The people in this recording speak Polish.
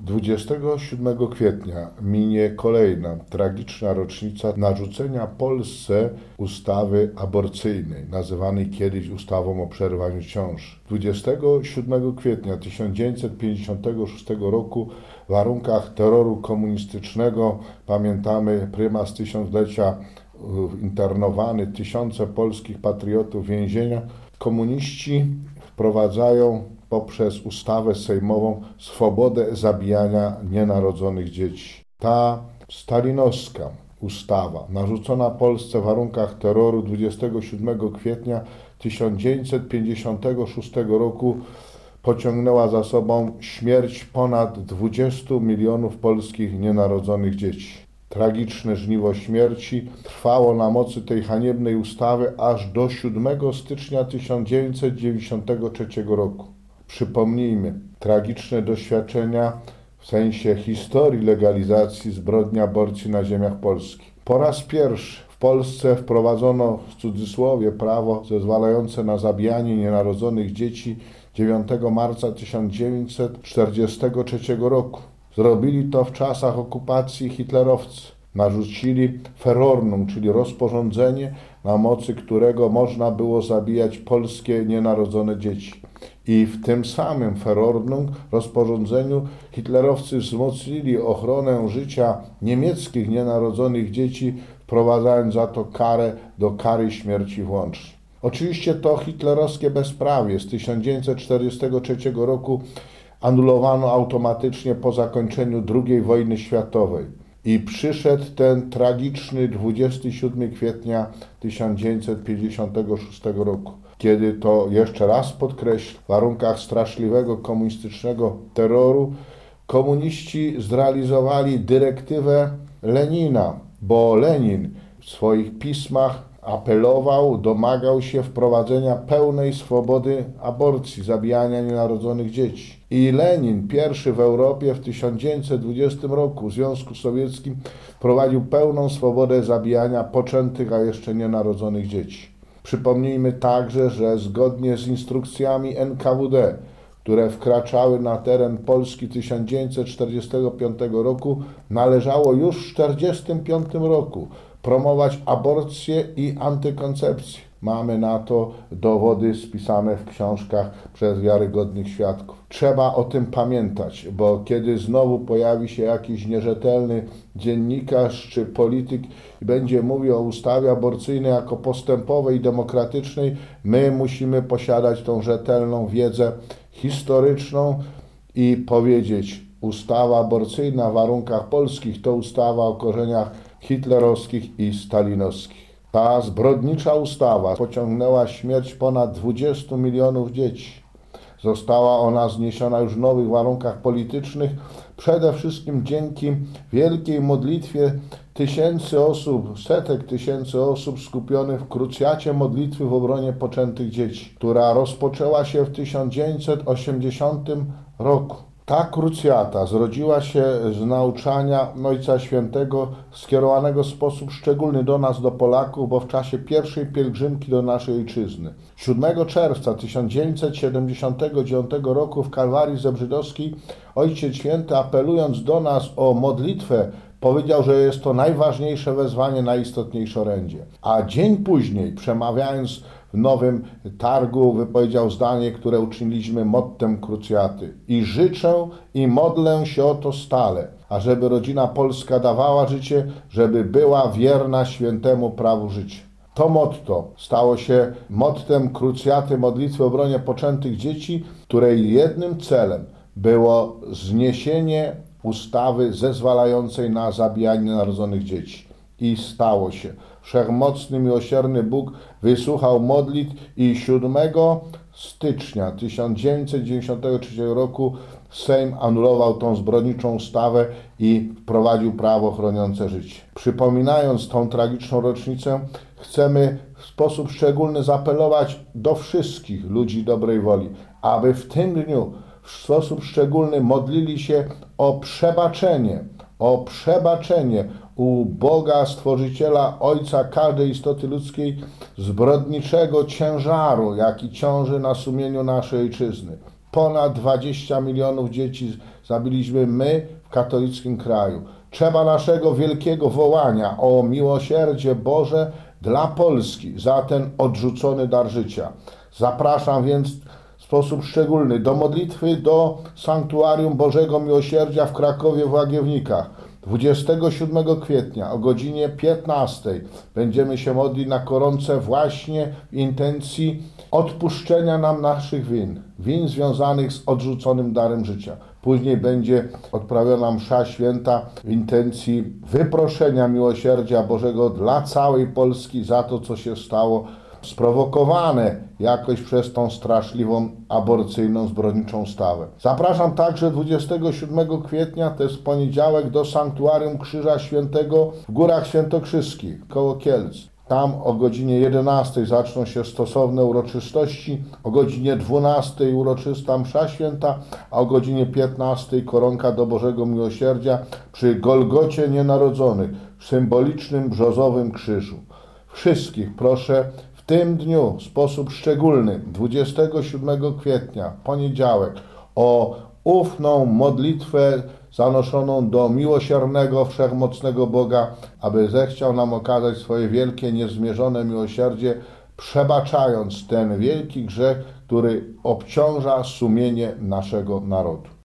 27 kwietnia minie kolejna tragiczna rocznica narzucenia Polsce ustawy aborcyjnej, nazywanej kiedyś ustawą o przerwaniu ciąży. 27 kwietnia 1956 roku w warunkach terroru komunistycznego, pamiętamy prymas tysiąclecia, internowany, tysiące polskich patriotów w więzienia, komuniści wprowadzają poprzez ustawę sejmową swobodę zabijania nienarodzonych dzieci. Ta stalinowska ustawa, narzucona Polsce w warunkach terroru 27 kwietnia 1956 roku, pociągnęła za sobą śmierć ponad 20 milionów polskich nienarodzonych dzieci. Tragiczne żniwo śmierci trwało na mocy tej haniebnej ustawy aż do 7 stycznia 1993 roku. Przypomnijmy, tragiczne doświadczenia w sensie historii legalizacji zbrodni aborcji na ziemiach polskich. Po raz pierwszy w Polsce wprowadzono w cudzysłowie prawo zezwalające na zabijanie nienarodzonych dzieci 9 marca 1943 roku. Zrobili to w czasach okupacji hitlerowcy. Narzucili Verordnung, czyli rozporządzenie, na mocy którego można było zabijać polskie nienarodzone dzieci. I w tym samym Verordnung, rozporządzeniu, hitlerowcy wzmocnili ochronę życia niemieckich nienarodzonych dzieci, wprowadzając za to karę do kary śmierci włącznie. Oczywiście to hitlerowskie bezprawie z 1943 roku anulowano automatycznie po zakończeniu II wojny światowej. I przyszedł ten tragiczny 27 kwietnia 1956 roku, kiedy to, jeszcze raz podkreślę, w warunkach straszliwego komunistycznego terroru komuniści zrealizowali dyrektywę Lenina, bo Lenin w swoich pismach apelował, domagał się wprowadzenia pełnej swobody aborcji, zabijania nienarodzonych dzieci. I Lenin, pierwszy w Europie w 1920 roku w Związku Sowieckim, wprowadził pełną swobodę zabijania poczętych, a jeszcze nienarodzonych dzieci. Przypomnijmy także, że zgodnie z instrukcjami NKWD, które wkraczały na teren Polski w 1945 roku, należało już w 1945 roku promować aborcję i antykoncepcję. Mamy na to dowody spisane w książkach przez wiarygodnych świadków. Trzeba o tym pamiętać, bo kiedy znowu pojawi się jakiś nierzetelny dziennikarz czy polityk i będzie mówił o ustawie aborcyjnej jako postępowej i demokratycznej, my musimy posiadać tą rzetelną wiedzę historyczną i powiedzieć: ustawa aborcyjna w warunkach polskich to ustawa o korzeniach hitlerowskich i stalinowskich. Ta zbrodnicza ustawa pociągnęła śmierć ponad 20 milionów dzieci. Została ona zniesiona już w nowych warunkach politycznych, przede wszystkim dzięki wielkiej modlitwie tysięcy osób, setek tysięcy osób skupionych w krucjacie modlitwy w obronie poczętych dzieci, która rozpoczęła się w 1980 roku. Ta krucjata zrodziła się z nauczania Ojca Świętego, skierowanego w sposób szczególny do nas, do Polaków, bo w czasie pierwszej pielgrzymki do naszej ojczyzny 7 czerwca 1979 roku w Kalwarii Zebrzydowskiej Ojciec Święty, apelując do nas o modlitwę, powiedział, że jest to najważniejsze wezwanie, najistotniejsze orędzie. A dzień później, przemawiając w Nowym Targu, wypowiedział zdanie, które uczyniliśmy mottem krucjaty: i życzę i modlę się o to stale, ażeby rodzina polska dawała życie, żeby była wierna świętemu prawu życia. To motto stało się mottem krucjaty modlitwy w obronie poczętych dzieci, której jednym celem było zniesienie ustawy zezwalającej na zabijanie narodzonych dzieci. I stało się. Wszechmocny, miłosierny Bóg wysłuchał modlitw i 7 stycznia 1993 roku Sejm anulował tą zbrodniczą ustawę i wprowadził prawo chroniące życie. Przypominając tą tragiczną rocznicę, chcemy w sposób szczególny zaapelować do wszystkich ludzi dobrej woli, aby w tym dniu w sposób szczególny modlili się o przebaczenie u Boga, Stworzyciela, Ojca każdej istoty ludzkiej, zbrodniczego ciężaru, jaki ciąży na sumieniu naszej ojczyzny. ponad 20 milionów dzieci zabiliśmy my w katolickim kraju. Trzeba naszego wielkiego wołania o miłosierdzie Boże dla Polski za ten odrzucony dar życia. Zapraszam więc w sposób szczególny do modlitwy do Sanktuarium Bożego Miłosierdzia w Krakowie w Łagiewnikach. 27 kwietnia o godzinie 15 będziemy się modlić na koronce właśnie w intencji odpuszczenia nam naszych win związanych z odrzuconym darem życia. Później będzie odprawiona msza święta w intencji wyproszenia miłosierdzia Bożego dla całej Polski za to, co się stało, sprowokowane jakoś przez tą straszliwą, aborcyjną, zbrodniczą stawę. Zapraszam także 27 kwietnia, to jest poniedziałek, do Sanktuarium Krzyża Świętego w Górach Świętokrzyskich, koło Kielc. Tam o godzinie 11 zaczną się stosowne uroczystości, o godzinie 12 uroczysta msza święta, a o godzinie 15 koronka do Bożego Miłosierdzia przy Golgocie Nienarodzonych, w symbolicznym brzozowym krzyżu. Wszystkich proszę w tym dniu w sposób szczególny, 27 kwietnia, poniedziałek, o ufną modlitwę zanoszoną do miłosiernego, wszechmocnego Boga, aby zechciał nam okazać swoje wielkie, niezmierzone miłosierdzie, przebaczając ten wielki grzech, który obciąża sumienie naszego narodu.